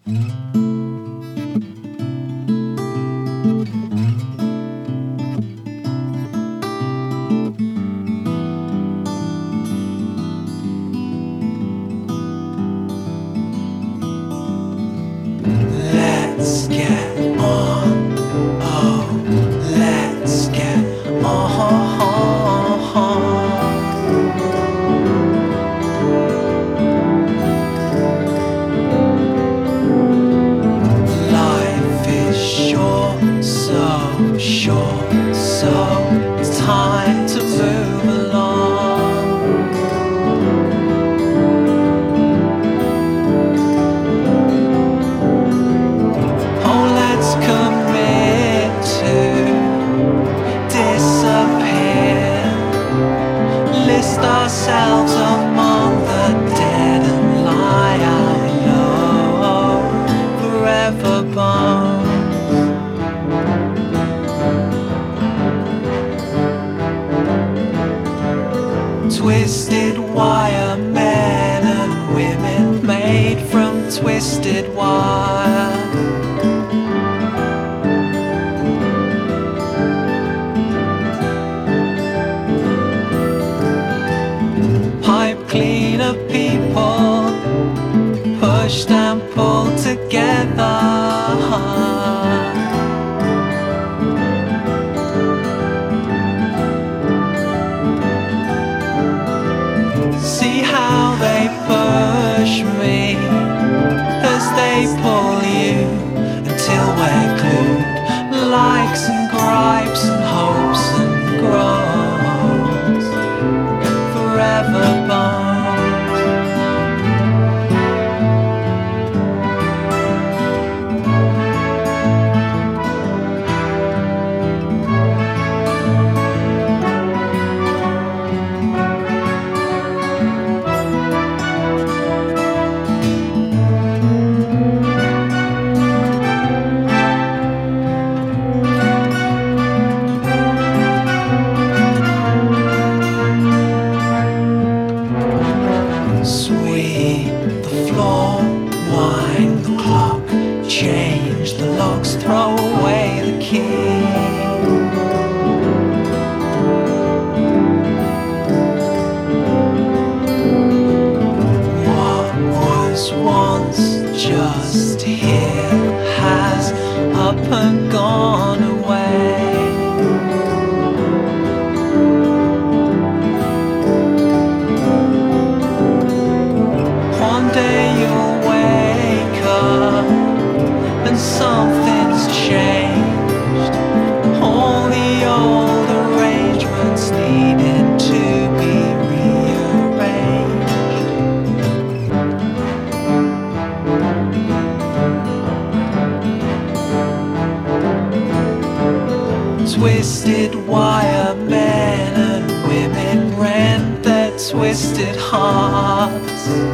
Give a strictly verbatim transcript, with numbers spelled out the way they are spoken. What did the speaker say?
Let's get on, oh, let's get on. Life is short, so short, so it's time to move along. Oh, let's commit to disappear, list ourselves among the dead and lie out low, forever bones. Twisted wire, men and women made from twisted wire. Pipe cleaner people, pushed and pulled together. See how they push me as they pull you until we're glued. Likes and gripes and hopes and groans, forever bones. Sweep the floor, wind the clock, change the locks, throw away the key. What was once just here has up and gone away. One day you'll wake up and something's changed. All the old arrangements needed to be rearranged. Twisted wire, men and women rent their twisted hearts.